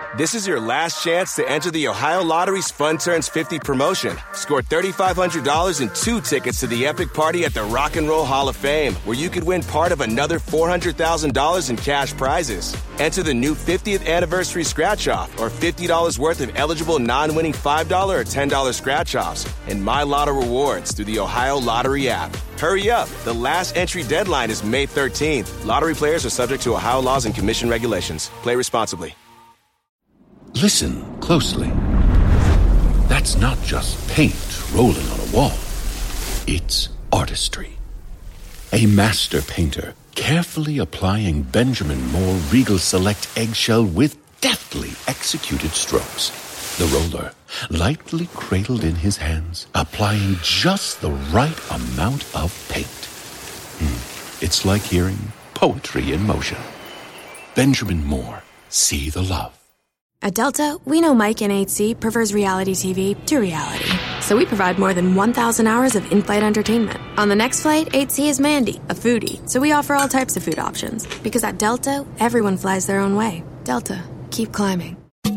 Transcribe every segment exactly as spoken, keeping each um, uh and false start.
This is your last chance to enter the Ohio Lottery's Fun Turns fifty promotion. Score three thousand five hundred dollars and two tickets to the epic party at the Rock and Roll Hall of Fame, where you could win part of another four hundred thousand dollars in cash prizes. Enter the new fiftieth anniversary scratch-off or fifty dollars worth of eligible non-winning five dollars or ten dollars scratch-offs and My Lotto rewards through the Ohio Lottery app. Hurry up. The last entry deadline is May thirteenth. Lottery players are subject to Ohio laws and commission regulations. Play responsibly. Listen closely. That's not just paint rolling on a wall. It's artistry. A master painter carefully applying Benjamin Moore Regal Select eggshell with deftly executed strokes. The roller lightly cradled in his hands, applying just the right amount of paint. Hmm. It's like hearing poetry in motion. Benjamin Moore, see the love. At Delta, we know Mike in eight C prefers reality T V to reality. So we provide more than one thousand hours of in-flight entertainment. On the next flight, eight C is Mandy, a foodie. So we offer all types of food options. Because at Delta, everyone flies their own way. Delta, keep climbing.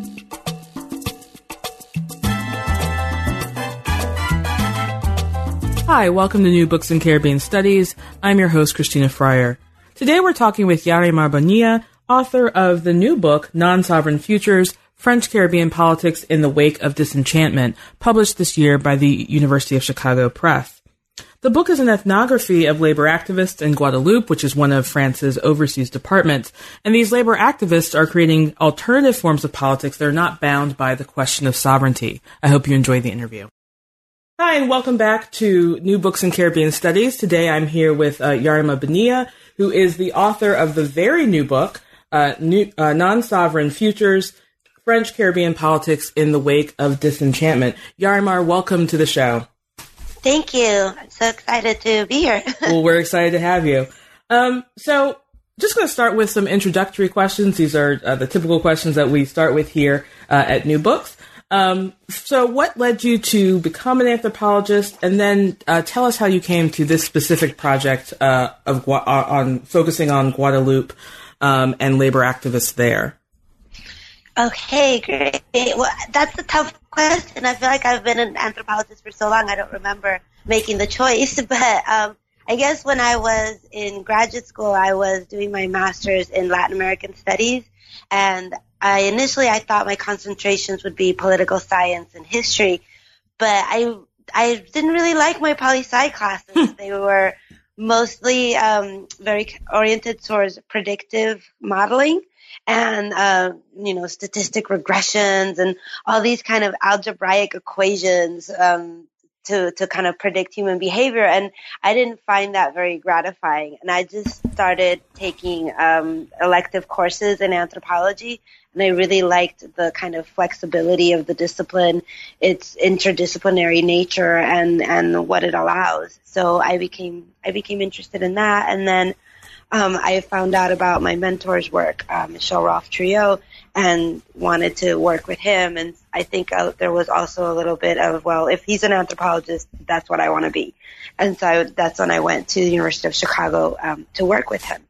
Hi, welcome to New Books in Caribbean Studies. I'm your host, Christina Fryer. Today we're talking with Yarimar Bonilla, author of the new book, Non-Sovereign Futures, French-Caribbean Politics in the Wake of Disenchantment, published this year by the University of Chicago Press. The book is an ethnography of labor activists in Guadeloupe, which is one of France's overseas departments, and these labor activists are creating alternative forms of politics that are not bound by the question of sovereignty. I hope you enjoyed the interview. Hi, and welcome back to New Books in Caribbean Studies. Today I'm here with uh, Yarimar Bonilla, who is the author of the very new book, Uh, new, uh, Non-Sovereign Futures, French-Caribbean Politics in the Wake of Disenchantment. Yarimar, welcome to the show. Thank you. I'm so excited to be here. Well, we're excited to have you. Um, so, just going to start with some introductory questions. These are uh, the typical questions that we start with here uh, at New Books. Um, so, what led you to become an anthropologist? And then uh, tell us how you came to this specific project uh, of Gua- on focusing on Guadeloupe Um, and labor activists there. Okay, great. Well, that's a tough question. I feel like I've been an anthropologist for so long, I don't remember making the choice. But um, I guess when I was in graduate school, I was doing my master's in Latin American studies. And I initially, I thought my concentrations would be political science and history. But I, I didn't really like my poli-sci classes. They were mostly um, very oriented towards predictive modeling and, uh, you know, statistic regressions and all these kind of algebraic equations um, to, to kind of predict human behavior. And I didn't find that very gratifying. And I just started taking um, elective courses in anthropology. And I really liked the kind of flexibility of the discipline, its interdisciplinary nature, and, and what it allows. So I became I became interested in that, and then um, I found out about my mentor's work, uh, Michel Rolfe-Triot, and wanted to work with him. And I think uh, there was also a little bit of, well, if he's an anthropologist, that's what I want to be. And so I, that's when I went to the University of Chicago um, to work with him.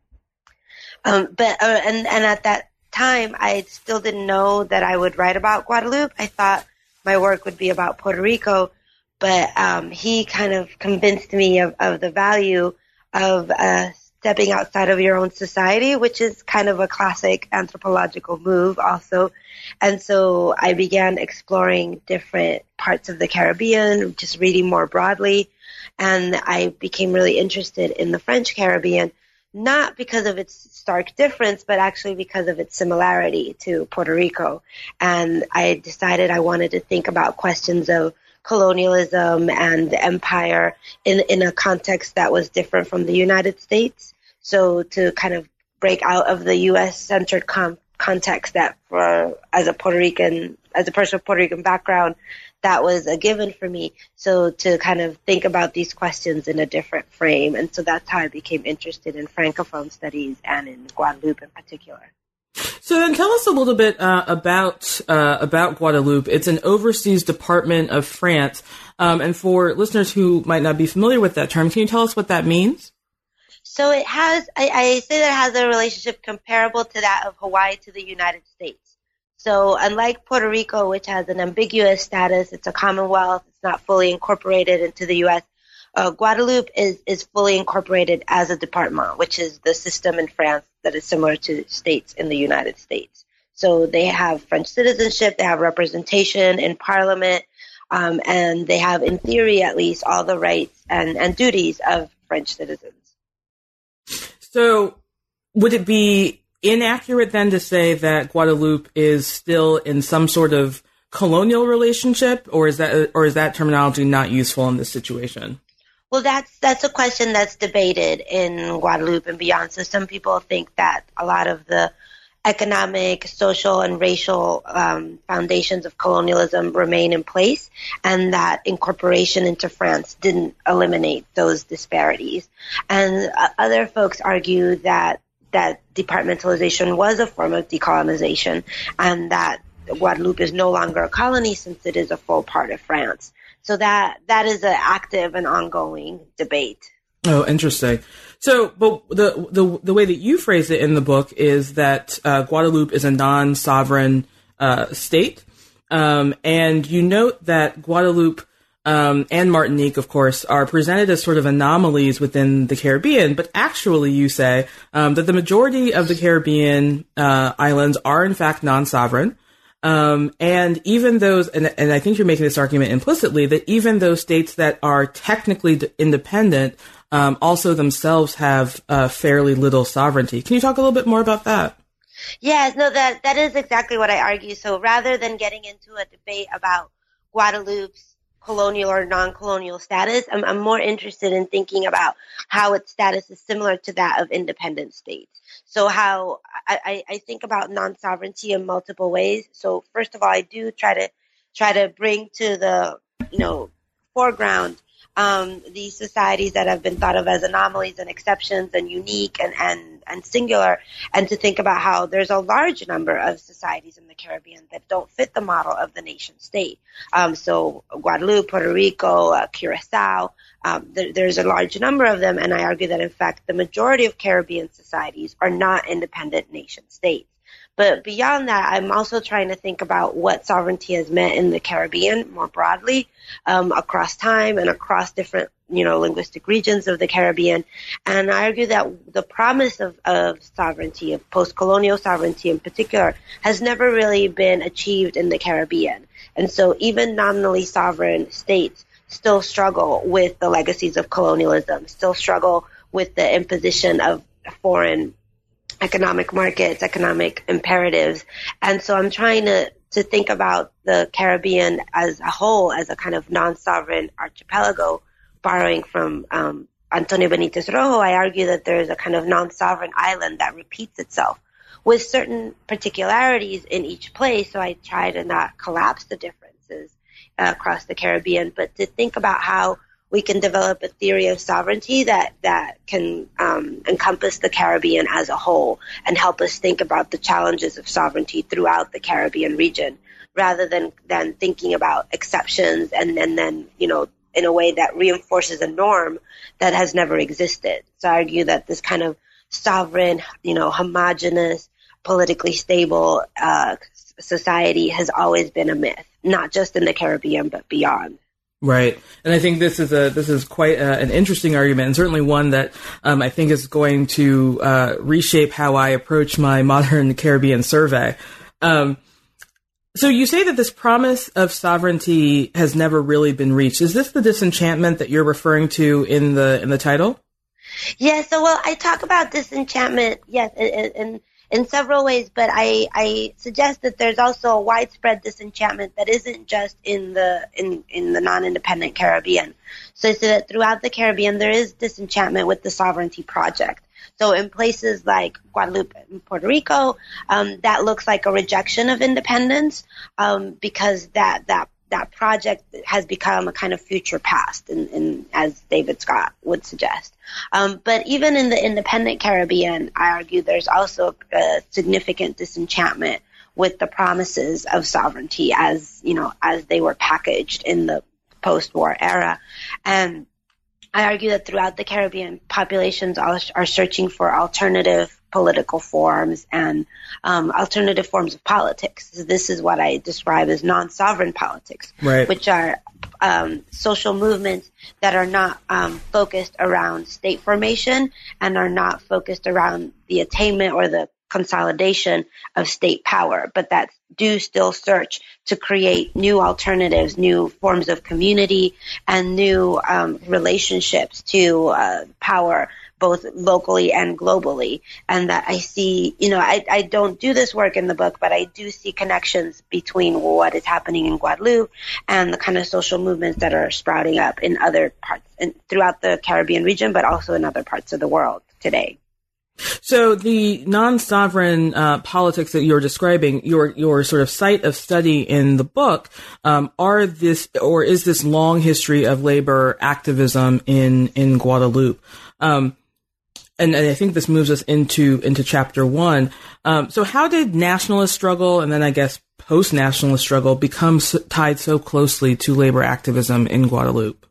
Um, but uh, and and at that time, I still didn't know that I would write about Guadeloupe. I thought my work would be about Puerto Rico, but um, he kind of convinced me of, of the value of uh, stepping outside of your own society, which is kind of a classic anthropological move also. And so I began exploring different parts of the Caribbean, just reading more broadly, and I became really interested in the French Caribbean, not because of its stark difference, but actually because of its similarity to Puerto Rico. And I decided I wanted to think about questions of colonialism and empire in, in a context that was different from the United States. So to kind of break out of the U S-centered com- context that for, as a Puerto Rican, as a person with Puerto Rican background, that was a given for me. So to kind of think about these questions in a different frame. And so that's how I became interested in Francophone studies and in Guadeloupe in particular. So then tell us a little bit uh, about uh, about Guadeloupe. It's an overseas department of France. Um, and for listeners who might not be familiar with that term, can you tell us what that means? So it has, I, I say that it has a relationship comparable to that of Hawaii to the United States. So unlike Puerto Rico, which has an ambiguous status, it's a commonwealth, it's not fully incorporated into the U S, uh, Guadeloupe is, is fully incorporated as a department, which is the system in France that is similar to states in the United States. So they have French citizenship, they have representation in parliament, um, and they have, in theory at least, all the rights and, and duties of French citizens. So would it be inaccurate then to say that Guadeloupe is still in some sort of colonial relationship, or is that or is that terminology not useful in this situation? Well, that's that's a question that's debated in Guadeloupe and beyond. So some people think that a lot of the economic, social, and racial um, foundations of colonialism remain in place, and that incorporation into France didn't eliminate those disparities. And uh, other folks argue that that departmentalization was a form of decolonization, and that Guadeloupe is no longer a colony since it is a full part of France. So that that is an active and ongoing debate. Oh, interesting. So, but the the the way that you phrase it in the book is that uh, Guadeloupe is a non-sovereign uh, state, um, and you note that Guadeloupe um, and Martinique, of course, are presented as sort of anomalies within the Caribbean. But actually, you say um, that the majority of the Caribbean uh, islands are in fact non-sovereign. Um, and even those, and, and I think you're making this argument implicitly, that even those states that are technically d- independent um, also themselves have uh, fairly little sovereignty. Can you talk a little bit more about that? Yes, no, that that is exactly what I argue. So rather than getting into a debate about Guadeloupe's colonial or non-colonial status, I'm, I'm more interested in thinking about how its status is similar to that of independent states. So how I, I think about non-sovereignty in multiple ways. So first of all, I do try to try to bring to the, you know, foreground um, these societies that have been thought of as anomalies and exceptions and unique and, and, and singular, and to think about how there's a large number of societies in the Caribbean that don't fit the model of the nation state. Um, so Guadeloupe, Puerto Rico, uh, Curacao, um, there, there's a large number of them, and I argue that, in fact, the majority of Caribbean societies are not independent nation states. But beyond that, I'm also trying to think about what sovereignty has meant in the Caribbean more broadly, um, across time and across different, you know, linguistic regions of the Caribbean. And I argue that the promise of, of sovereignty, of post-colonial sovereignty in particular, has never really been achieved in the Caribbean. And so even nominally sovereign states still struggle with the legacies of colonialism, still struggle with the imposition of foreign economic markets, economic imperatives. And so I'm trying to, to think about the Caribbean as a whole, as a kind of non-sovereign archipelago, borrowing from um, Antonio Benitez Rojo. I argue that there is a kind of non-sovereign island that repeats itself with certain particularities in each place. So I try to not collapse the differences uh, across the Caribbean, but to think about how we can develop a theory of sovereignty that, that can um, encompass the Caribbean as a whole and help us think about the challenges of sovereignty throughout the Caribbean region, rather than, than thinking about exceptions and, and then, you know, in a way that reinforces a norm that has never existed. So I argue that this kind of sovereign, you know, homogenous, politically stable uh, society has always been a myth, not just in the Caribbean, but beyond. Right. And I think this is a this is quite a, an interesting argument, and certainly one that um, I think is going to uh, reshape how I approach my modern Caribbean survey. Um, so you say that this promise of sovereignty has never really been reached. Is this the disenchantment that you're referring to in the in the title? Yeah. So, well, I talk about disenchantment, yes, in, in, in several ways, but I, I suggest that there's also a widespread disenchantment that isn't just in the in, in the non-independent Caribbean. So, so that throughout the Caribbean, there is disenchantment with the sovereignty project. So in places like Guadeloupe and Puerto Rico, um, that looks like a rejection of independence um, because that that that project has become a kind of future past, in, in, as David Scott would suggest. Um, but even in the independent Caribbean, I argue there's also a significant disenchantment with the promises of sovereignty as, you know, as they were packaged in the post-war era. And I argue that throughout the Caribbean, populations are, are searching for alternative political forms and um, alternative forms of politics. So this is what I describe as non-sovereign politics, right. which are um, social movements that are not um, focused around state formation and are not focused around the attainment or the consolidation of state power, but that do still search to create new alternatives, new forms of community, and new um, relationships to uh, power, both locally and globally. And that I see, you know, I, I don't do this work in the book, but I do see connections between what is happening in Guadeloupe and the kind of social movements that are sprouting up in other parts, in, throughout the Caribbean region, but also in other parts of the world today. So the non-sovereign uh, politics that you're describing, your your sort of site of study in the book, um, are this or is this long history of labor activism in in Guadeloupe? Um, and, and I think this moves us into into chapter one. Um, so how did nationalist struggle and then I guess post-nationalist struggle become so, tied so closely to labor activism in Guadeloupe?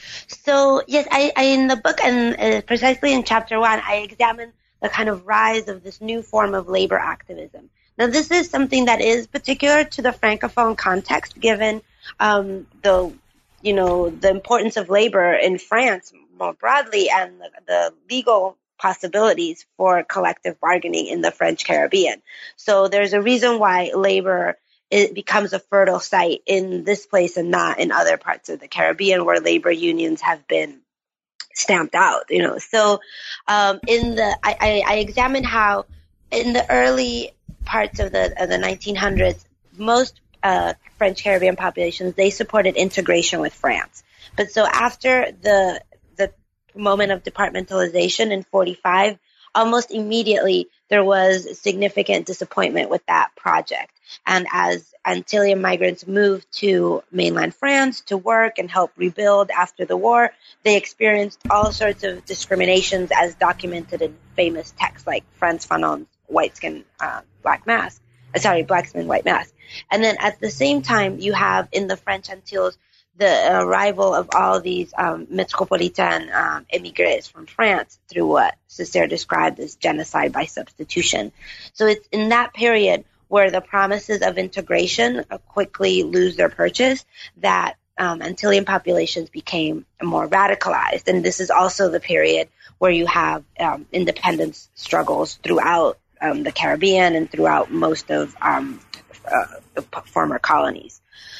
So yes, I, I in the book and uh, precisely in chapter one, I examine the kind of rise of this new form of labor activism. Now, this is something that is particular to the Francophone context, given um, the, you know, the importance of labor in France more broadly and the, the legal possibilities for collective bargaining in the French Caribbean. So there's a reason why labor it becomes a fertile site in this place and not in other parts of the Caribbean where labor unions have been stamped out, you know. So um, in the, I, I, I examined how in the early parts of the of the nineteen hundreds, most uh, French Caribbean populations, they supported integration with France. But so after the the moment of departmentalization in forty-five, almost immediately there was significant disappointment with that project. And as Antillean migrants moved to mainland France to work and help rebuild after the war, they experienced all sorts of discriminations as documented in famous texts like Frantz Fanon's White Skin, uh, Black Mask, uh, sorry, Black Skin, White Mask. And then at the same time, you have in the French Antilles the arrival of all these um, metropolitan um, émigrés from France through what Césaire described as genocide by substitution. So it's in that period where the promises of integration quickly lose their purchase, that um, Antillean populations became more radicalized. And this is also the period where you have um, independence struggles throughout um, the Caribbean and throughout most of um, uh, the former colonies.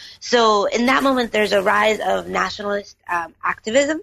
So in that moment, there's a rise of nationalist um, activism,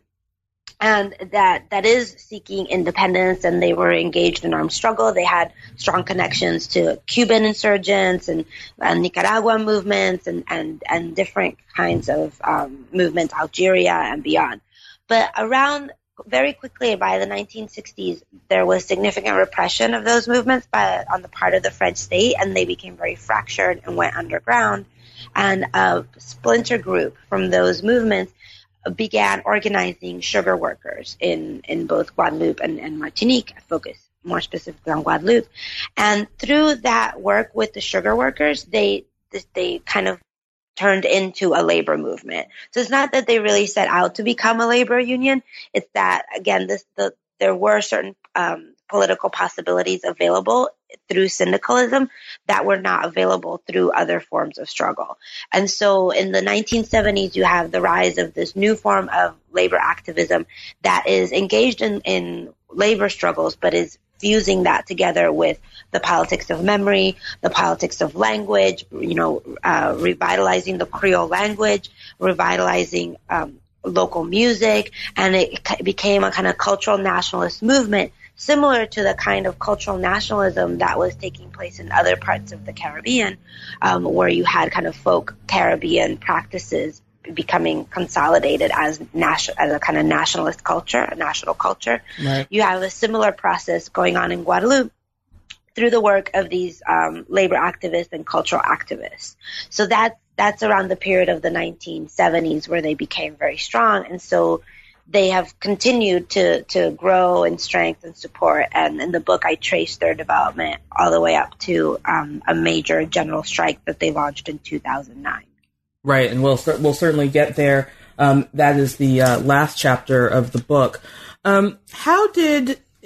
and that that is seeking independence, and they were engaged in armed struggle. They had strong connections to Cuban insurgents and, and Nicaraguan movements and, and, and different kinds of um, movements, Algeria and beyond. But around very quickly, by the nineteen sixties, there was significant repression of those movements by, on the part of the French state, and they became very fractured and went underground. And a splinter group from those movements began organizing sugar workers in, in both Guadeloupe and, and Martinique. I focus more specifically on Guadeloupe. And through that work with the sugar workers, they they kind of turned into a labor movement. So it's not that they really set out to become a labor union. It's that, again, this the there were certain um, political possibilities available through syndicalism that were not available through other forms of struggle. And so in the nineteen seventies, you have the rise of this new form of labor activism that is engaged in, in labor struggles, but is fusing that together with the politics of memory, the politics of language, you know, uh, revitalizing the Creole language, revitalizing um, local music, and it became a kind of cultural nationalist movement similar to the kind of cultural nationalism that was taking place in other parts of the Caribbean, um, where you had kind of folk Caribbean practices becoming consolidated as nation, as a kind of nationalist culture, a national culture. Right. You have a similar process going on in Guadeloupe through the work of these um, labor activists and cultural activists. So that that's around the period of the nineteen seventies where they became very strong, and so they have continued to, to grow in strength and support. And in the book, I trace their development all the way up to um, a major general strike that they launched in two thousand nine. Right, and we'll we'll certainly get there. Um, that is the uh, last chapter of the book. Um, how did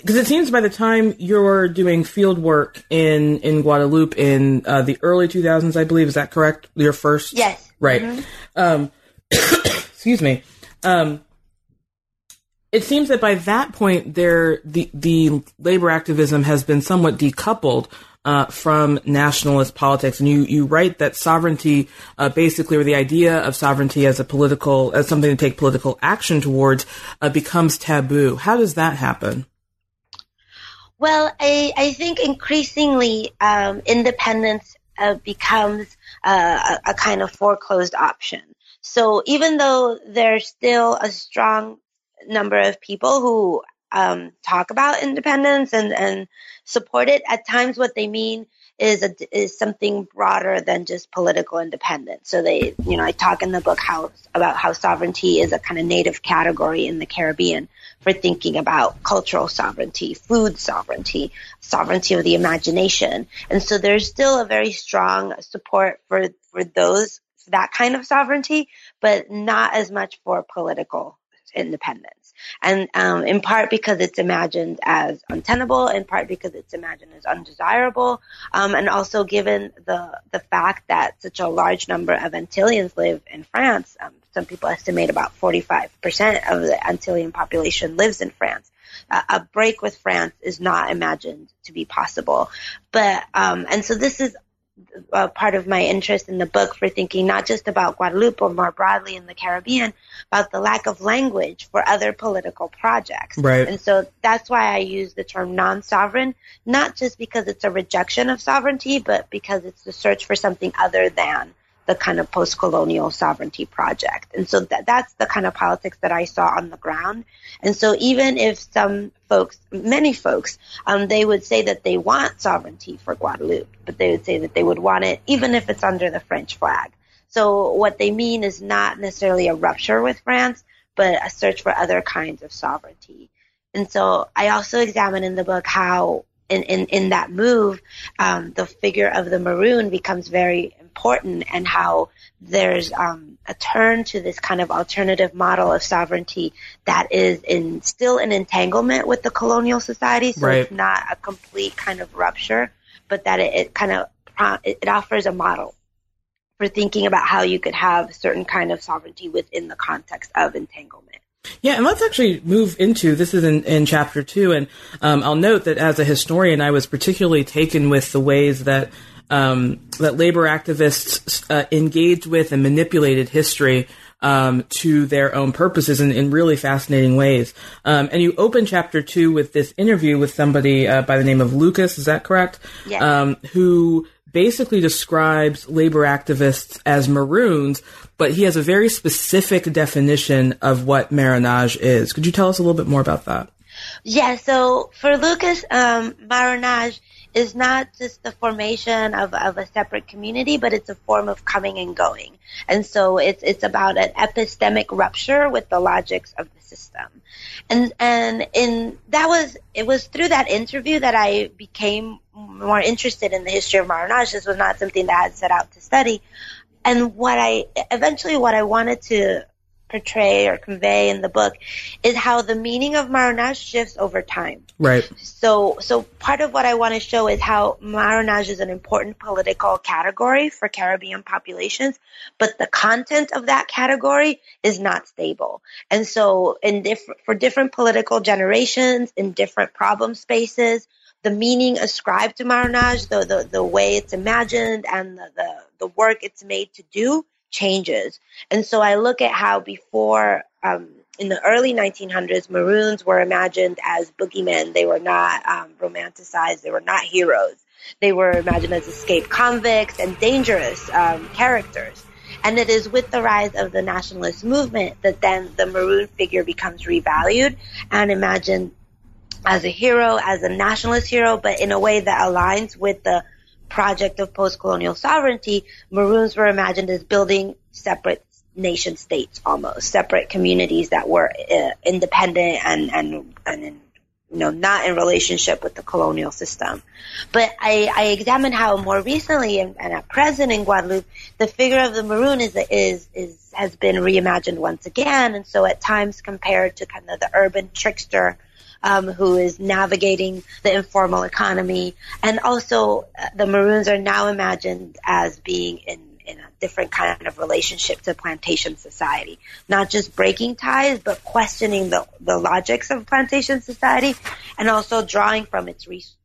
because it seems by the time you're doing field work in, in Guadeloupe in uh, the early two thousands, I believe, is that correct? Your first? Yes. Right. Mm-hmm. Um, excuse me. Um, it seems that by that point, there the the labor activism has been somewhat decoupled uh, from nationalist politics, and you you write that sovereignty, uh, basically, or the idea of sovereignty as a political as something to take political action towards, uh, becomes taboo. How does that happen? Well, I I think increasingly um, independence uh, becomes uh, a, a kind of foreclosed option. So even though there's still a strong number of people who um, talk about independence and, and support it, at times what they mean is a, is something broader than just political independence. So they, you know, I talk in the book how about how sovereignty is a kind of native category in the Caribbean for thinking about cultural sovereignty, food sovereignty, sovereignty of the imagination. And so there's still a very strong support for, for those, that kind of sovereignty, but not as much for political independence. And um, in part because it's imagined as untenable, in part because it's imagined as undesirable, um, and also given the the fact that such a large number of Antilleans live in France. Um, some people estimate about forty-five percent of the Antillean population lives in France. Uh, a break with France is not imagined to be possible. But um, and so this is Uh, part of my interest in the book for thinking not just about Guadeloupe, but more broadly in the Caribbean, about the lack of language for other political projects. Right. And so that's why I use the term non-sovereign, not just because it's a rejection of sovereignty, but because it's the search for something other than the kind of post-colonial sovereignty project. And so that, that's the kind of politics that I saw on the ground. And so even if some folks, many folks, um, they would say that they want sovereignty for Guadeloupe, but they would say that they would want it even if it's under the French flag. So what they mean is not necessarily a rupture with France, but a search for other kinds of sovereignty. And so I also examine in the book how in, in, in that move, um, the figure of the Maroon becomes very important, and how there's um, a turn to this kind of alternative model of sovereignty that is in still in entanglement with the colonial society. So right. It's not a complete kind of rupture, but that it, it kind of it, it offers a model for thinking about how you could have certain kind of sovereignty within the context of entanglement. Yeah, and let's actually move into, this is in, in chapter two, and um, I'll note that as a historian, I was particularly taken with the ways that um, that labor activists uh, engaged with and manipulated history um, to their own purposes in, in really fascinating ways. Um, and you open chapter two with this interview with somebody uh, by the name of Lucas, is that correct? Yes. Um, who basically describes labor activists as Maroons, but he has a very specific definition of what marronage is. Could you tell us a little bit more about that? Yeah, so for Lucas, um, marronage is not just the formation of, of a separate community, but it's a form of coming and going. And so it's it's about an epistemic rupture with the logics of the system. And and in that was it was through that interview that I became more interested in the history of marronage. This was not something that I had set out to study. And what I eventually what I wanted to portray or convey in the book is how the meaning of marronage shifts over time. Right. So, so part of what I want to show is how marronage is an important political category for Caribbean populations, but the content of that category is not stable. And so, in different for different political generations, in different problem spaces, the meaning ascribed to marronage, the the, the way it's imagined, and the, the the work it's made to do changes. And so I look at how before, um, in the early nineteen hundreds, Maroons were imagined as boogeymen. They were not um, romanticized. They were not heroes. They were imagined as escaped convicts and dangerous um, characters. And it is with the rise of the nationalist movement that then the Maroon figure becomes revalued and imagined as a hero, as a nationalist hero, but in a way that aligns with the project of post-colonial sovereignty. Maroons were imagined as building separate nation states, almost separate communities that were uh, independent and and and in, you know not in relationship with the colonial system. But I, I examined how more recently and, and at present in Guadeloupe, the figure of the Maroon is is is has been reimagined once again, and so at times compared to kind of the urban trickster um, who is navigating the informal economy. And also uh, the Maroons are now imagined as being in, in a different kind of relationship to plantation society, not just breaking ties, but questioning the, the logics of plantation society and also drawing from its resources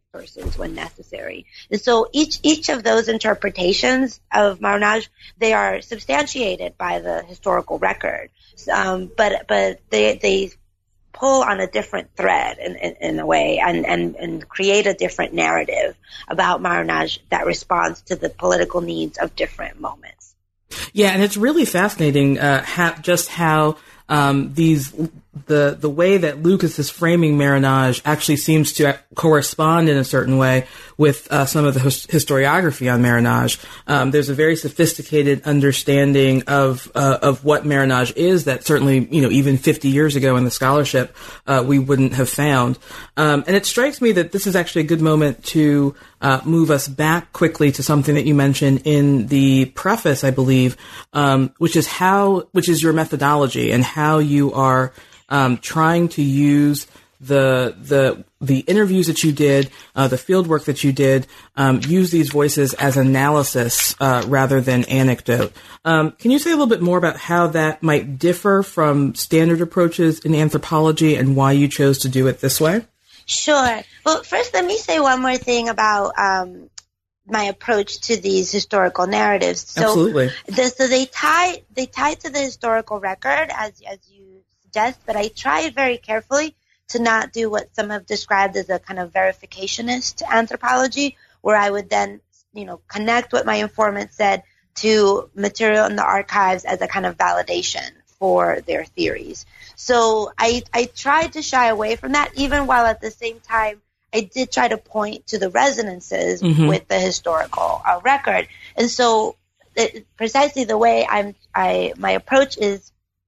when necessary. And so each each of those interpretations of Marronage, they are substantiated by the historical record, um, but but they they pull on a different thread in, in, in a way and, and, and create a different narrative about Marronage that responds to the political needs of different moments. Yeah, and it's really fascinating uh, ha- just how um, these the the way that Lucas is framing Marronage actually seems to correspond in a certain way with uh, some of the his- historiography on Marronage. Um, there's a very sophisticated understanding of uh, of what Marronage is that certainly, you know, even fifty years ago in the scholarship uh, we wouldn't have found. Um, and it strikes me that this is actually a good moment to uh, move us back quickly to something that you mentioned in the preface, I believe, um, which is how which is your methodology and how you are Um, trying to use the the the interviews that you did, uh, the field work that you did, um, use these voices as analysis uh, rather than anecdote. Um, can you say a little bit more about how that might differ from standard approaches in anthropology and why you chose to do it this way? Sure. Well, first, let me say one more thing about um, my approach to these historical narratives. So, Absolutely. The, so they tie they tie to the historical record as as you. But I tried very carefully to not do what some have described as a kind of verificationist anthropology, where I would then, you know, connect what my informant said to material in the archives as a kind of validation for their theories. So I, I tried to shy away from that, even while at the same time I did try to point to the resonances mm-hmm. with the historical uh, record. And so it, precisely the way I'm, I my approach is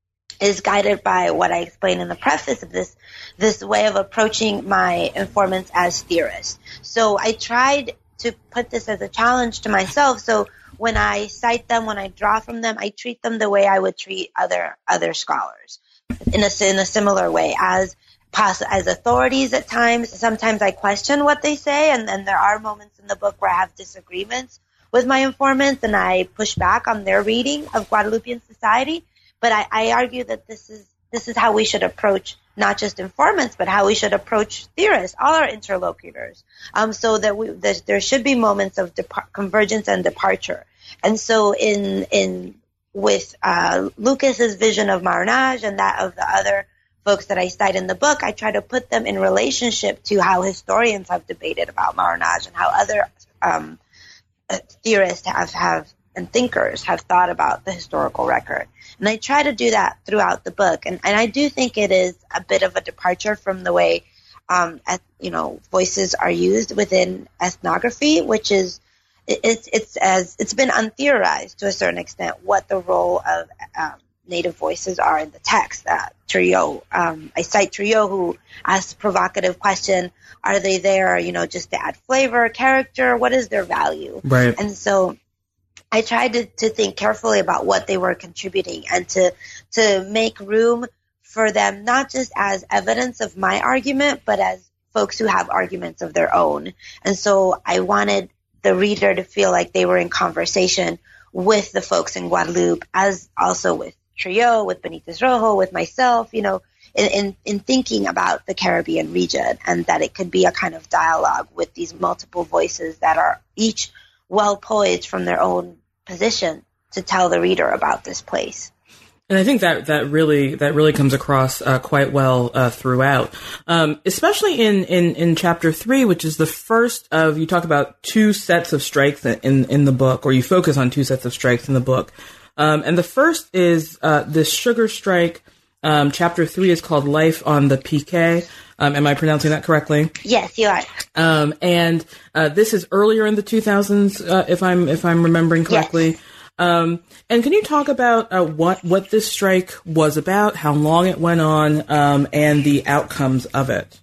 is guided by what I explained in the preface of this, this way of approaching my informants as theorists. So I tried to put this as a challenge to myself. So when I cite them, when I draw from them, I treat them the way I would treat other other scholars, in a, in a similar way, as as authorities at times. Sometimes I question what they say, and then there are moments in the book where I have disagreements with my informants, and I push back on their reading of Guadeloupean society. But I, I argue that this is this is how we should approach not just informants, but how we should approach theorists, all our interlocutors, um, so that we that there should be moments of depar- convergence and departure. And so, in in with uh, Lucas's vision of Marronage and that of the other folks that I cite in the book, I try to put them in relationship to how historians have debated about Marronage and how other um, theorists have have. and thinkers have thought about the historical record. And I try to do that throughout the book. And, and I do think it is a bit of a departure from the way, um, eth- you know, voices are used within ethnography, which is, it, it's, it's as, it's been untheorized to a certain extent what the role of um, Native voices are in the text. Uh, Triot, um, I cite Triot, who asks a provocative question, are they there, you know, just to add flavor, character? What is their value? Right. And so, I tried to, to think carefully about what they were contributing and to to make room for them, not just as evidence of my argument, but as folks who have arguments of their own. And so I wanted the reader to feel like they were in conversation with the folks in Guadeloupe, as also with Triot, with Benitez Rojo, with myself, you know, in, in, in thinking about the Caribbean region, and that it could be a kind of dialogue with these multiple voices that are each well poised from their own position to tell the reader about this place. And I think that that really that really comes across uh, quite well uh, throughout, um, especially in, in, in chapter three, which is the first of, you talk about two sets of strikes in in the book, or you focus on two sets of strikes in the book. Um, and the first is uh, this sugar strike. Um, chapter three is called Life on the P K. Um, am I pronouncing that correctly? Yes, you are. Um, and uh, this is earlier in the two thousands, uh, if I'm if I'm remembering correctly. Yes. Um, and can you talk about uh, what what this strike was about, how long it went on, um, and the outcomes of it?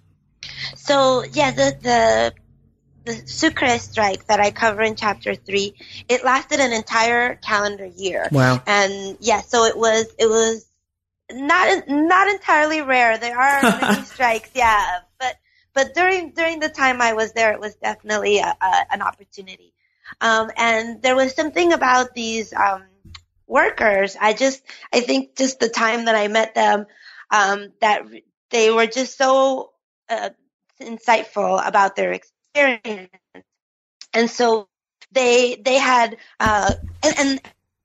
So, yeah, the the the Sucre strike that I cover in chapter three, it lasted an entire calendar year. Wow. And yeah, so it was it was not not entirely rare. There are many strikes, yeah. But but during during the time I was there, it was definitely a, a, an opportunity. Um, and there was something about these um, workers. I just I think just the time that I met them, um, that they were just so uh, insightful about their experience, and so they they had uh, and. and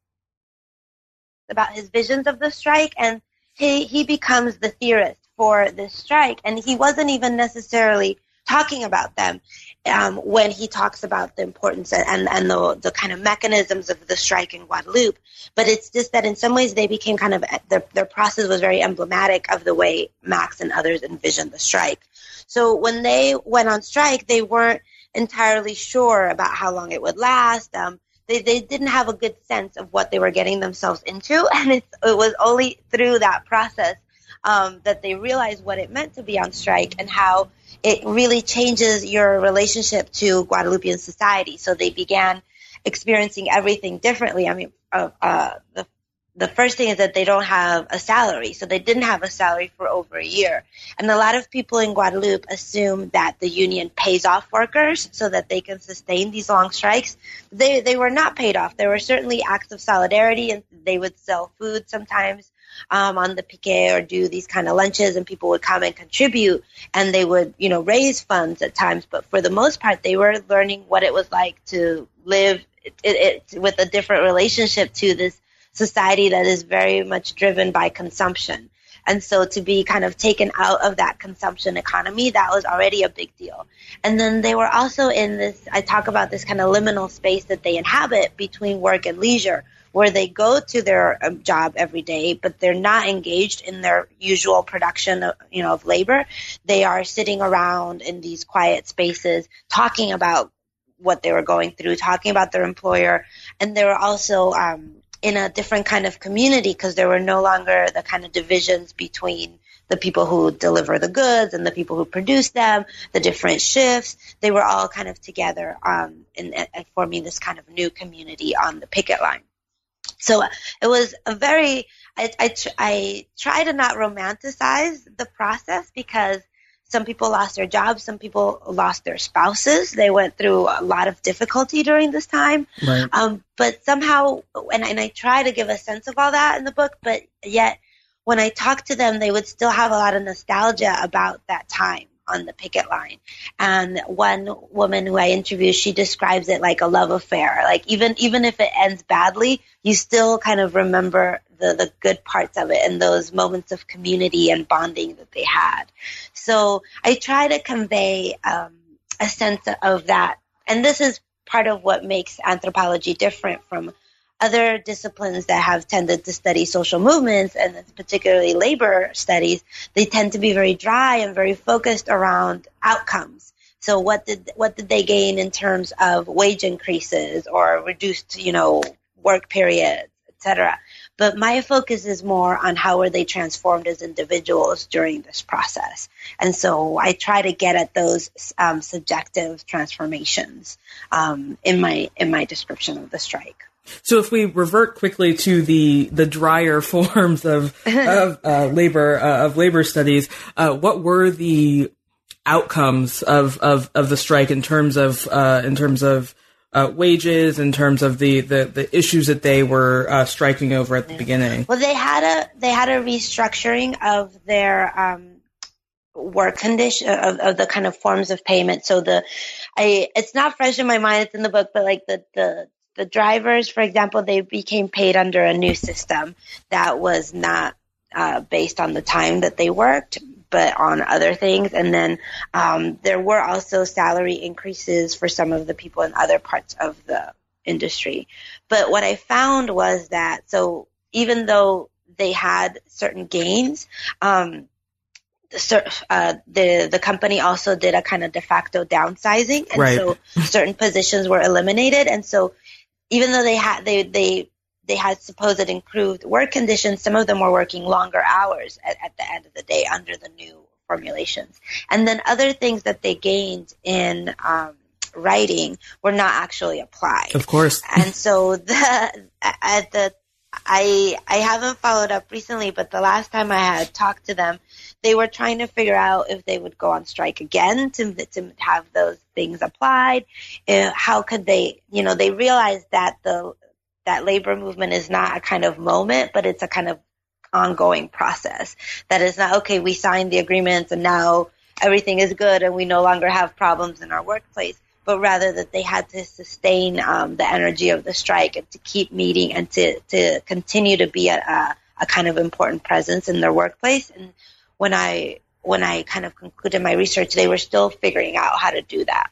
about his visions of the strike, and he, he becomes the theorist for this strike, and he wasn't even necessarily talking about them um, when he talks about the importance and, and the, the kind of mechanisms of the strike in Guadeloupe. But it's just that in some ways they became kind of, their, their process was very emblematic of the way Max and others envisioned the strike. So when they went on strike, they weren't entirely sure about how long it would last. Um, They they didn't have a good sense of what they were getting themselves into, and it's, it was only through that process um, that they realized what it meant to be on strike and how it really changes your relationship to Guadeloupean society. So they began experiencing everything differently. I mean, uh, uh, the the first thing is that they don't have a salary. So they didn't have a salary for over a year. And a lot of people in Guadeloupe assume that the union pays off workers so that they can sustain these long strikes. They they were not paid off. There were certainly acts of solidarity, and they would sell food sometimes um, on the piquet or do these kind of lunches, and people would come and contribute, and they would, you know, raise funds at times. But for the most part, they were learning what it was like to live it, it, it, with a different relationship to this society that is very much driven by consumption. And so to be kind of taken out of that consumption economy, that was already a big deal. And then they were also in this, I talk about this kind of liminal space that they inhabit between work and leisure, where they go to their um, job every day, but they're not engaged in their usual production of, you know, of labor. They are sitting around in these quiet spaces talking about what they were going through, talking about their employer. And they were also, um, in a different kind of community, because there were no longer the kind of divisions between the people who deliver the goods and the people who produce them, the different shifts. They were all kind of together um, in, in forming this kind of new community on the picket line. So it was a very, I, I, I try to not romanticize the process, because some people lost their jobs. Some people lost their spouses. They went through a lot of difficulty during this time. Right. Um, but somehow, and, and I try to give a sense of all that in the book, but yet when I talk to them, they would still have a lot of nostalgia about that time on the picket line. And one woman who I interviewed, she describes it like a love affair. Like even even if it ends badly, you still kind of remember the, the good parts of it and those moments of community and bonding that they had. So I try to convey um, a sense of that. And this is part of what makes anthropology different from other disciplines that have tended to study social movements, and particularly labor studies. They tend to be very dry and very focused around outcomes. So what did what did they gain in terms of wage increases or reduced, you know, work periods, et cetera. But my focus is more on how were they transformed as individuals during this process. And so I try to get at those um, subjective transformations um, in my in my description of the strike. So if we revert quickly to the, the drier forms of of uh, labor uh, of labor studies, uh, what were the outcomes of, of, of the strike in terms of uh, in terms of uh, wages, in terms of the, the, the issues that they were uh, striking over at the beginning? Well, they had a they had a restructuring of their um, work condition of, of the kind of forms of payment. So the I it's not fresh in my mind. It's in the book, but like the the The drivers, for example, they became paid under a new system that was not uh, based on the time that they worked, but on other things. And then um, there were also salary increases for some of the people in other parts of the industry. But what I found was that, so even though they had certain gains, um, Uh, the the company also did a kind of de facto downsizing, and right. so certain positions were eliminated. And so even though they had they they they had supposed improved work conditions, some of them were working longer hours at, at the end of the day under the new formulations. And then other things that they gained in um, writing were not actually applied. Of course. And so the at the I I haven't followed up recently, but the last time I had talked to them, they were trying to figure out if they would go on strike again to to have those things applied. Uh, how could they, you know, they realized that the that labor movement is not a kind of moment, but it's a kind of ongoing process. That is not, okay, we signed the agreements and now everything is good and we no longer have problems in our workplace, but rather that they had to sustain um, the energy of the strike and to keep meeting and to, to continue to be a, a, a kind of important presence in their workplace. And when I when I kind of concluded my research, they were still figuring out how to do that.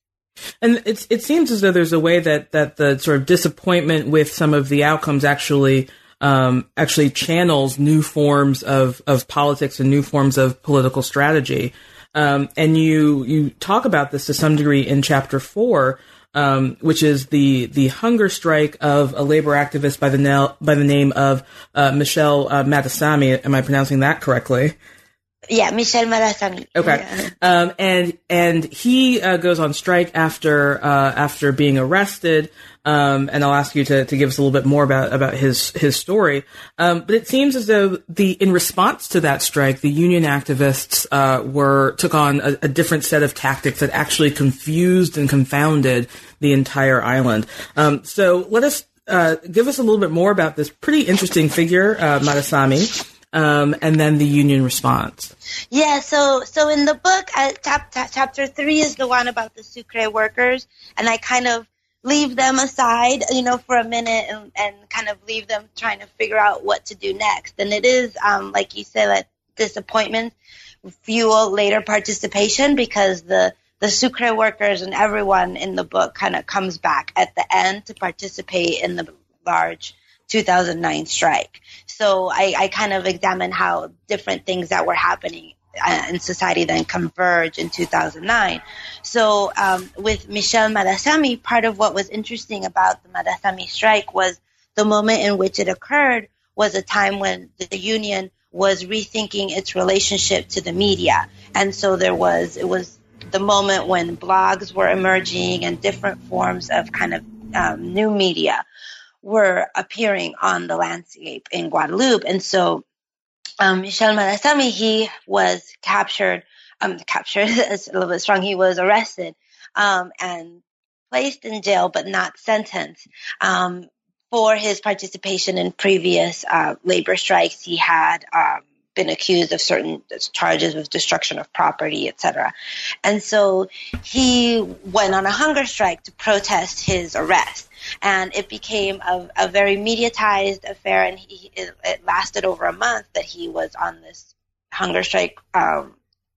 And it's, it seems as though there's a way that, that the sort of disappointment with some of the outcomes actually um, actually channels new forms of, of politics and new forms of political strategy. Um, and you you talk about this to some degree in chapter four, um, which is the the hunger strike of a labor activist by the na- by the name of uh, Michel uh, Matasami. Am I pronouncing that correctly? Yeah, Michel Matasami. Okay, Yeah. um, and and he uh, goes on strike after uh, after being arrested. Um, and I'll ask you to, to give us a little bit more about, about his, his story. Um, but it seems as though the, in response to that strike, the union activists, uh, were, took on a, a different set of tactics that actually confused and confounded the entire island. Um, so let us, uh, give us a little bit more about this pretty interesting figure, uh, Matasami, um, and then the union response. Yeah, so so in the book, uh, chap- chapter three is the one about the Sucre workers, and I kind of leave them aside, you know, for a minute and, and kind of leave them trying to figure out what to do next. And it is, um, like you said, that disappointment fuel later participation because the, the Sucre workers and everyone in the book kind of comes back at the end to participate in the large two thousand nine strike. So I, I kind of examine how different things that were happening in society then converge in two thousand nine. So um, with Michel Matasami, part of what was interesting about the Matasami strike was the moment in which it occurred was a time when the union was rethinking its relationship to the media. And so there was, it was the moment when blogs were emerging and different forms of kind of um, new media were appearing on the landscape in Guadeloupe. And so Um, Michel Matasami, he was captured, um, captured is a little bit strong. He was arrested, um, and placed in jail, but not sentenced, um, for his participation in previous, uh, labor strikes. He had, um, been accused of certain charges of destruction of property, et cetera. And so he went on a hunger strike to protest his arrest. And it became a, a very mediatized affair, and he, it, it lasted over a month that he was on this hunger strike. Um,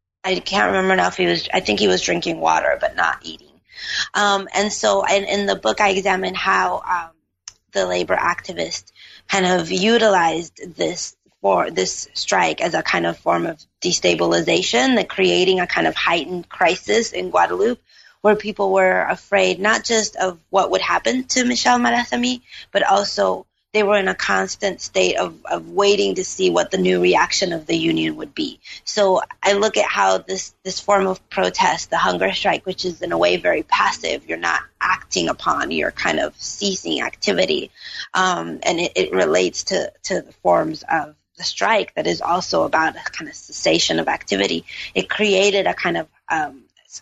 I can't remember now if he was, I think he was drinking water, but not eating. Um, and so in, in the book, I examine how um, the labor activists kind of utilized this for this strike as a kind of form of destabilization, the creating a kind of heightened crisis in Guadeloupe, where people were afraid not just of what would happen to Michel Matasami, but also they were in a constant state of, of waiting to see what the new reaction of the union would be. So I look at how this, this form of protest, the hunger strike, which is in a way very passive, you're not acting upon, you're kind of ceasing activity. Um, and it, it relates to, to the forms of the strike that is also about a kind of cessation of activity. It created a kind of um,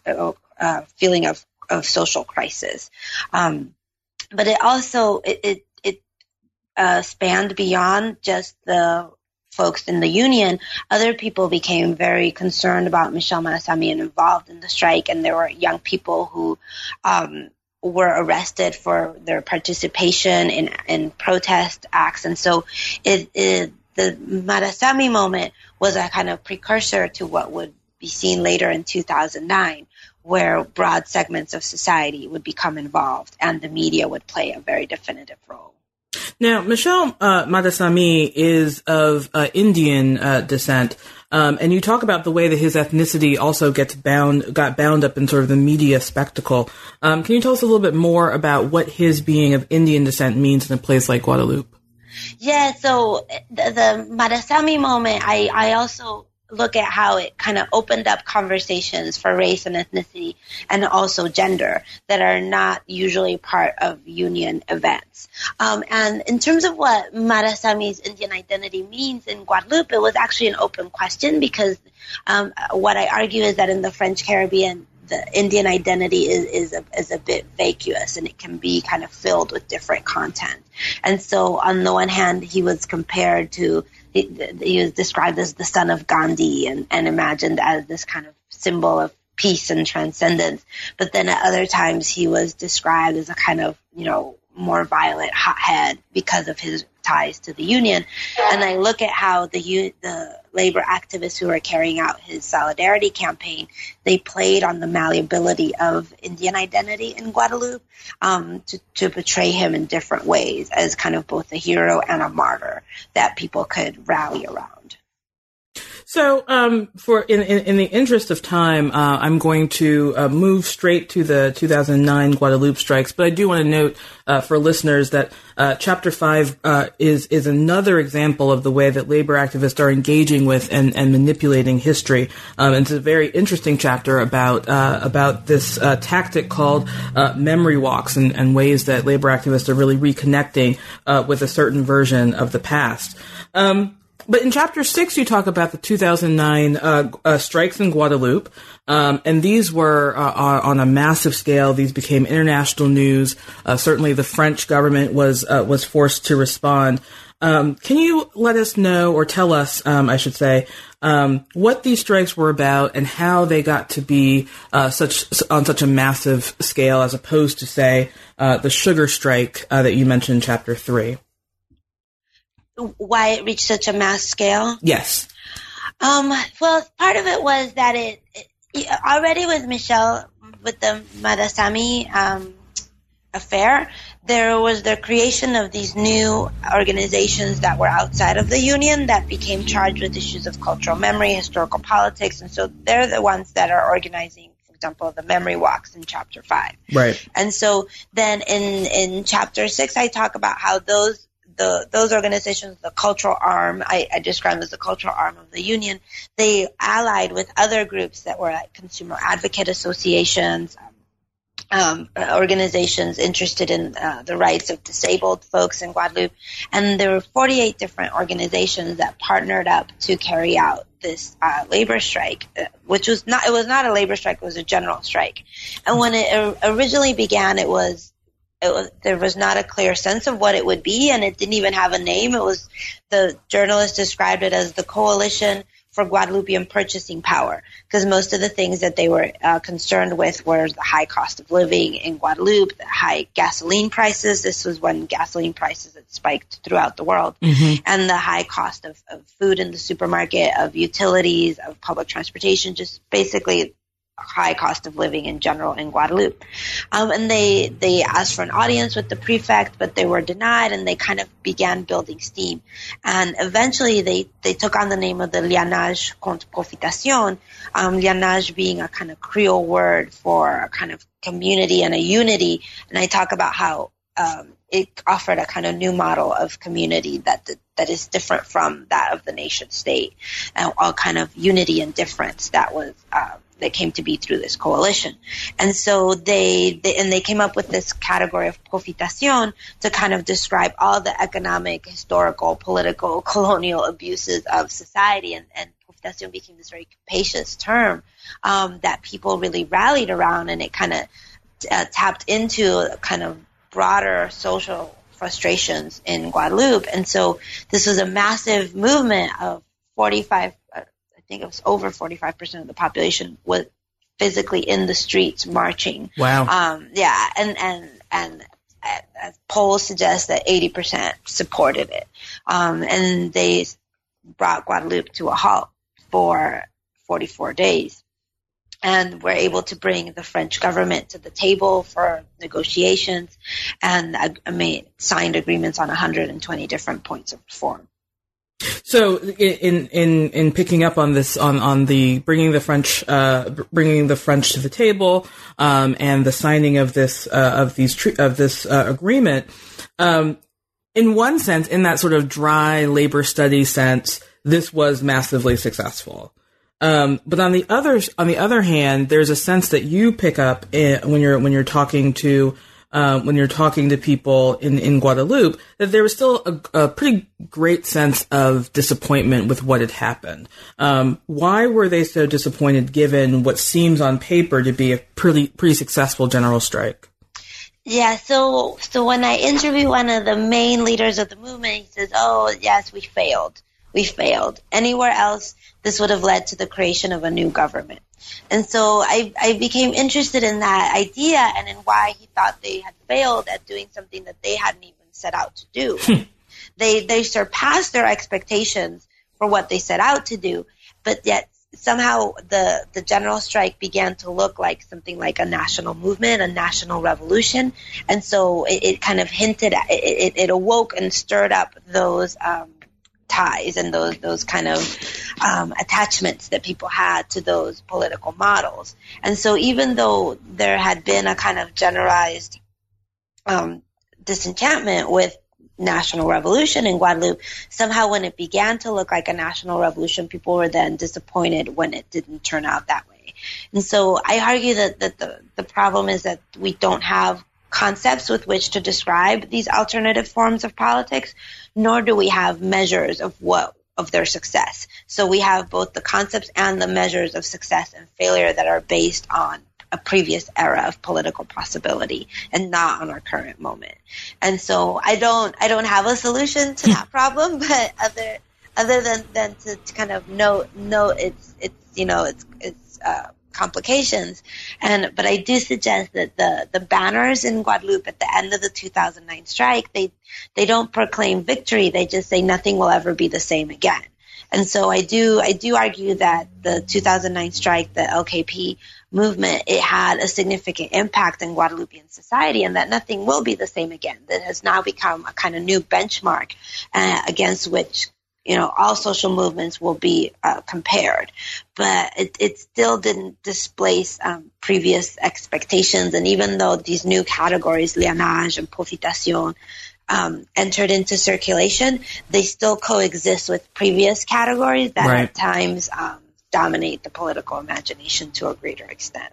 uh, feeling of, of social crisis. Um, but it also, it, it, it uh, spanned beyond just the folks in the union. Other people became very concerned about Michel Matasami and involved in the strike. And there were young people who um, were arrested for their participation in, in protest acts. And so it, it the Matasami moment was a kind of precursor to what would be seen later in two thousand nine, where broad segments of society would become involved and the media would play a very definitive role. Now, Michel uh, Matasami is of uh, Indian uh, descent, um, and you talk about the way that his ethnicity also gets bound, got bound up in sort of the media spectacle. Um, can you tell us a little bit more about what his being of Indian descent means in a place like Guadeloupe? Yeah, so the, the Matasami moment, I, I also look at how it kind of opened up conversations for race and ethnicity and also gender that are not usually part of union events. Um, and in terms of what Marasami's Indian identity means in Guadeloupe, it was actually an open question because um, what I argue is that in the French Caribbean, the Indian identity is, is, a, is a bit vacuous and it can be kind of filled with different content. And so on the one hand, he was compared to, he, he was described as the son of Gandhi and, and imagined as this kind of symbol of peace and transcendence. But then at other times he was described as a kind of, you know, more violent hothead because of his ties to the union. And I look at how the the labor activists who are carrying out his solidarity campaign, they played on the malleability of Indian identity in Guadeloupe um, to, to portray him in different ways as kind of both a hero and a martyr that people could rally around. So, um, for in, in, in the interest of time, uh, I'm going to uh, move straight to the two thousand nine Guadeloupe strikes. But I do want to note uh, for listeners that uh, Chapter Five uh, is is another example of the way that labor activists are engaging with and, and manipulating history. Um, and it's a very interesting chapter about uh, about this uh, tactic called uh, memory walks and, and ways that labor activists are really reconnecting uh, with a certain version of the past. Um, But in Chapter six, you talk about the two thousand nine uh, uh, strikes in Guadeloupe, um, and these were uh, on a massive scale. These became international news. Uh, certainly the French government was uh, was forced to respond. Um, can you let us know, or tell us, um, I should say, um, what these strikes were about and how they got to be uh, such on such a massive scale as opposed to, say, uh, the sugar strike uh, that you mentioned in Chapter three? Why it reached such a mass scale? Yes. Um, well, part of it was that it, it already with Michel, with the Marasami um, affair, there was the creation of these new organizations that were outside of the union that became charged with issues of cultural memory, historical politics, and so they're the ones that are organizing, for example, the memory walks in Chapter five. Right. And so then in, in Chapter six, I talk about how those The, those organizations, the cultural arm, I, I describe them as the cultural arm of the union, they allied with other groups that were like consumer advocate associations, um, organizations interested in uh, the rights of disabled folks in Guadeloupe. And there were forty-eight different organizations that partnered up to carry out this uh, labor strike, uh, which was not, it was not a labor strike, it was a general strike. And when it uh, originally began, it was It was, there was not a clear sense of what it would be, and it didn't even have a name. It was, the journalist described it as the Coalition for Guadeloupean Purchasing Power, because most of the things that they were uh, concerned with were the high cost of living in Guadeloupe, the high gasoline prices. This was when gasoline prices had spiked throughout the world, mm-hmm. and the high cost of, of food in the supermarket, of utilities, of public transportation, just basically high cost of living in general in Guadeloupe. Um, and they, they asked for an audience with the prefect, but they were denied, and they kind of began building steam. And eventually they, they took on the name of the Lianage contre Profitation, um, Lianage being a kind of Creole word for a kind of community and a unity. And I talk about how um, it offered a kind of new model of community that that is different from that of the nation state, and all kind of unity and difference that was um, that came to be through this coalition. And so they, they and they came up with this category of profitation to kind of describe all the economic, historical, political, colonial abuses of society, and, and profitation became this very capacious term um, that people really rallied around, and it kind of uh, tapped into kind of broader social frustrations in Guadeloupe. And so this was a massive movement of forty-five I think it was over forty-five percent of the population was physically in the streets marching. Wow. Um, yeah. And, and, and uh, polls suggest that eighty percent supported it. Um, and they brought Guadeloupe to a halt for forty-four days. And were able to bring the French government to the table for negotiations, and I made signed agreements on one hundred twenty different points of reform. So, in in in picking up on this, on on the bringing the French uh, bringing the French to the table, um, and the signing of this uh, of these tre- of this uh, agreement, um, in one sense, in that sort of dry labor study sense, this was massively successful. Um, but on the other on the other hand, there's a sense that you pick up in, when you're when you're talking to uh, when you're talking to people in, in Guadeloupe, that there was still a, a pretty great sense of disappointment with what had happened. Um, why were they so disappointed, given what seems on paper to be a pretty pretty successful general strike? Yeah, so so when I interview one of the main leaders of the movement, he says, "Oh, yes, we failed. We failed. Anywhere else, this would have led to the creation of a new government." And so I, I became interested in that idea and in why he thought they had failed at doing something that they hadn't even set out to do. they they surpassed their expectations for what they set out to do, but yet somehow the, the general strike began to look like something like a national movement, a national revolution. And so it, it kind of hinted at, it, it, it awoke and stirred up those um, ties and those those kind of um, attachments that people had to those political models. And so even though there had been a kind of generalized um, disenchantment with national revolution in Guadeloupe, somehow when it began to look like a national revolution, people were then disappointed when it didn't turn out that way. And so I argue that, that the, the problem is that we don't have concepts with which to describe these alternative forms of politics, nor do we have measures of what of their success. So we have both the concepts and the measures of success and failure that are based on a previous era of political possibility and not on our current moment. And so I don't I don't have a solution to that problem, but other other than, than to, to kind of note note its its you know its its uh, complications. And but I do suggest that the the banners in Guadeloupe at the end of the two thousand nine strike, they they don't proclaim victory. They just say nothing will ever be the same again. And so I do I do argue that the two thousand nine strike, the L K P movement, it had a significant impact in Guadeloupean society, and that nothing will be the same again. That has now become a kind of new benchmark uh, against which, you know, all social movements will be uh, compared. But it, it still didn't displace um, previous expectations. And even though these new categories, lianage and profitation, um, entered into circulation, they still coexist with previous categories that right. at times um, dominate the political imagination to a greater extent.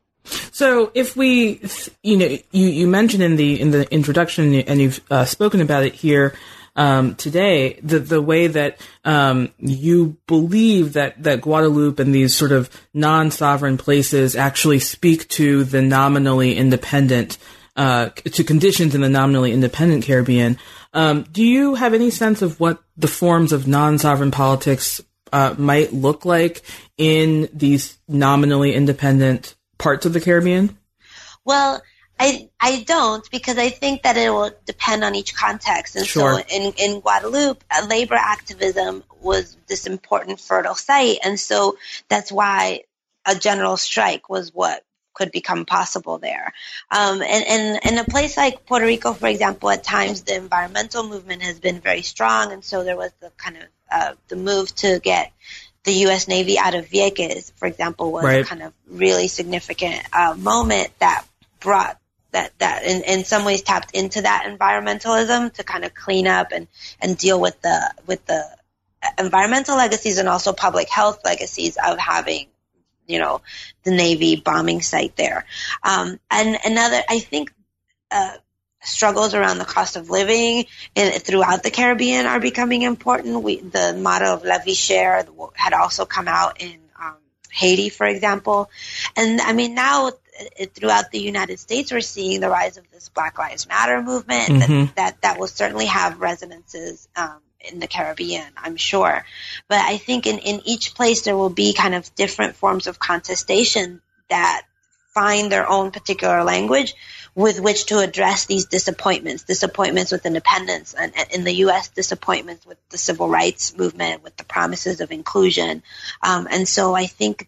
So if we, you know, you, you mentioned in the in the introduction, and you've uh, spoken about it here um, today, the the way that um, you believe that, that Guadeloupe and these sort of non-sovereign places actually speak to the nominally independent, uh, to conditions in the nominally independent Caribbean. Um, do you have any sense of what the forms of non-sovereign politics uh, might look like in these nominally independent parts of the Caribbean? Well, I I don't, because I think that it will depend on each context. And sure. so in, in Guadeloupe, uh, labor activism was this important fertile site. And so that's why a general strike was what could become possible there. Um, and, and in a place like Puerto Rico, for example, at times the environmental movement has been very strong. And so there was the kind of uh, the move to get the U S Navy out of Vieques, for example, was right. a kind of really significant uh, moment that brought that, that in, in some ways tapped into that environmentalism to kind of clean up and, and deal with the, with the environmental legacies and also public health legacies of having, you know, the Navy bombing site there. Um, and another, I think, uh, struggles around the cost of living in, throughout the Caribbean are becoming important. We, the motto of La Vie Chère had also come out in um, Haiti, for example. And I mean, now throughout the United States, we're seeing the rise of this Black Lives Matter movement. Mm-hmm. that, that that will certainly have resonances um, in the Caribbean, I'm sure. But I think in, in each place there will be kind of different forms of contestation that find their own particular language with which to address these disappointments, disappointments with independence, and in the U S, disappointments with the civil rights movement, with the promises of inclusion. Um, and so I think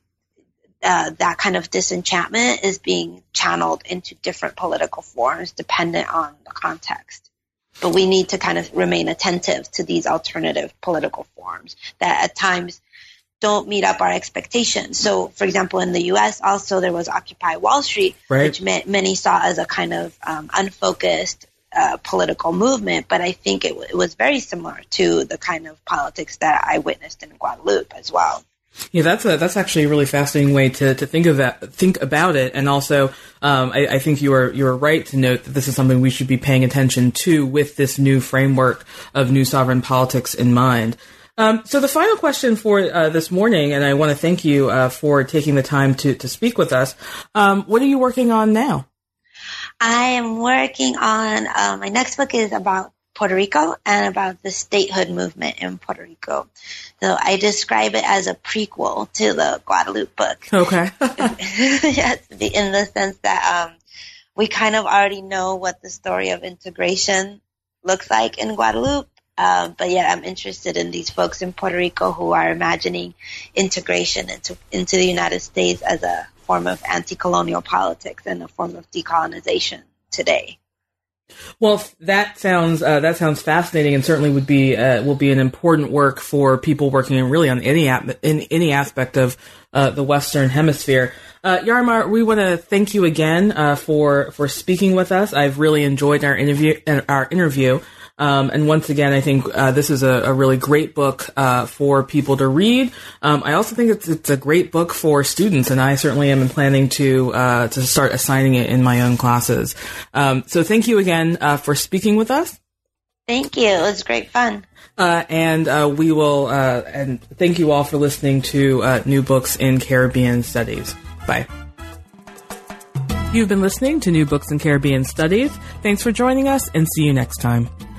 uh, that kind of disenchantment is being channeled into different political forms dependent on the context. But we need to kind of remain attentive to these alternative political forms that at times don't meet up our expectations. So, for example, in the U S also there was Occupy Wall Street, right. which ma- many saw as a kind of um, unfocused uh, political movement. But I think it, w- it was very similar to the kind of politics that I witnessed in Guadeloupe as well. Yeah, that's a, that's actually a really fascinating way to, to think of that, think about it. And also, um, I, I think you are, you are right to note that this is something we should be paying attention to with this new framework of new sovereign politics in mind. Um, so the final question for uh, this morning, and I want to thank you uh, for taking the time to, to speak with us. Um, what are you working on now? I am working on, uh, my next book is about Puerto Rico and about the statehood movement in Puerto Rico. So I describe it as a prequel to the Guadalupe book. Okay. Yes, in the sense that um, we kind of already know what the story of integration looks like in Guadalupe. Um, but yet I'm interested in these folks in Puerto Rico who are imagining integration into, into the United States as a form of anti-colonial politics and a form of decolonization today. Well, that sounds uh, that sounds fascinating, and certainly would be uh, will be an important work for people working in really on any ap- in any aspect of uh, the Western Hemisphere. Uh, Yarimar, we want to thank you again uh, for for speaking with us. I've really enjoyed our interview. Our interview. Um, and once again, I think uh, this is a, a really great book uh, for people to read. Um, I also think it's, it's a great book for students, and I certainly am planning to uh, to start assigning it in my own classes. Um, so thank you again uh, for speaking with us. Thank you. It was great fun. Uh, and uh, we will, uh, and thank you all for listening to uh, New Books in Caribbean Studies. Bye. You've been listening to New Books in Caribbean Studies. Thanks for joining us, and see you next time.